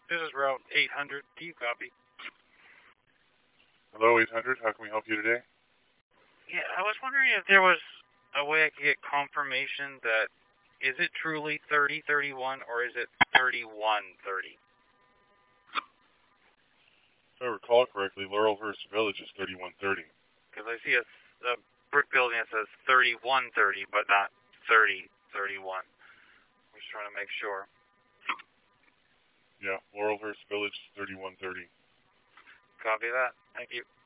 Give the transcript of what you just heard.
This is Route 800. Do you copy? Hello, 800. How can we help you today? Yeah, I was wondering if there was a way I could get confirmation that is it truly 3031 or is it 3130? If I recall correctly, Laurelhurst Village is 3130. Because I see a brick building that says 3130, but not 3031. I'm just trying to make sure. Yeah, Laurelhurst Village is 3130. Copy that. Thank you.